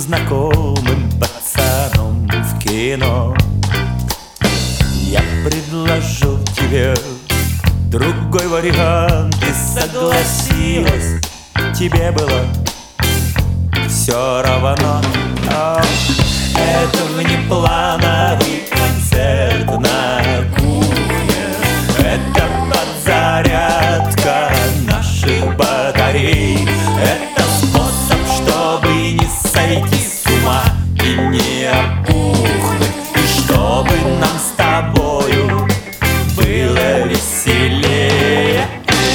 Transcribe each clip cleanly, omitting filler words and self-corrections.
знакомым пацаном в кино. Я предложил тебе другой вариант, и согласилась. Тебе было все равно. Это внеплановый концерт на кухне. Это подзарядка наших батарей. Это способ, чтобы не сойти с ума и не опухнуть, и чтобы нам с тобою было веселее.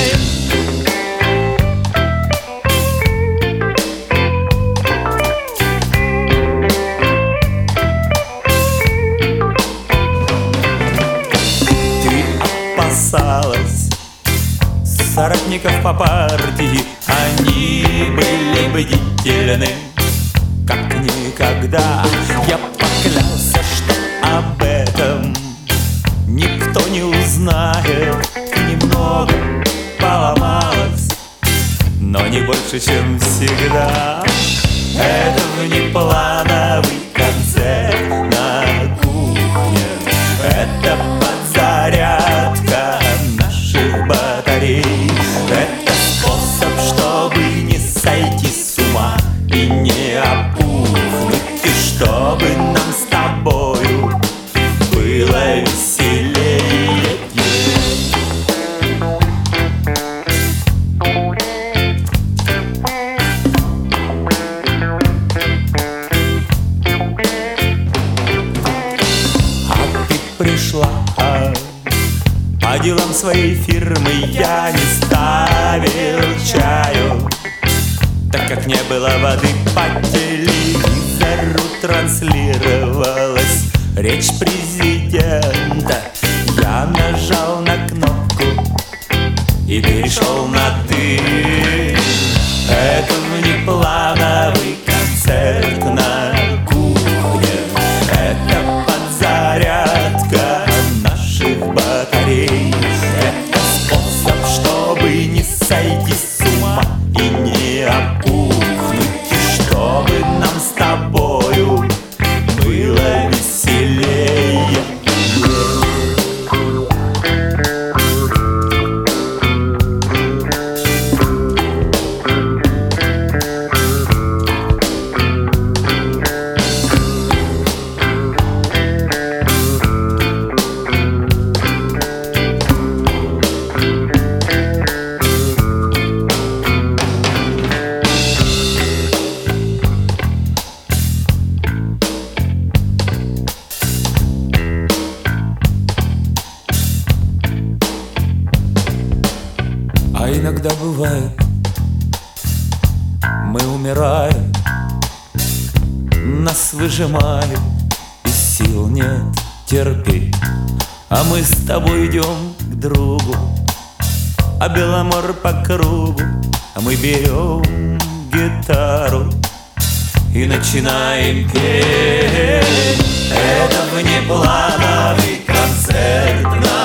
Опасалась соратников по партии, они были бдительны, как никогда. Я поклялся, что об этом никто не узнает. Немного поломалась, но не больше, чем всегда. Это внеплановый концерт на кухне. Это подзарядка наших батарей. Это способ, чтобы не сойти с ума и не опухнуть, и чтобы нам с тобою было веселее. А ты пришла по делам своей фирмы, я не ставил чаю, так как не было воды. По телевизору транслировалась речь президента. Я нажал на кнопку и перешел на «ты». Это внеплановый концерт на кухне. Это подзарядка наших батарей. Это способ, чтобы не сойти с ума и не опухнуть, и чтобы нам с тобою было веселее. А иногда бывает, мы умираем, нас выжимают, и сил нет терпеть. А мы с тобой идем к другу, а Беломор по кругу. А мы берем гитару и начинаем петь. Это внеплановый концерт на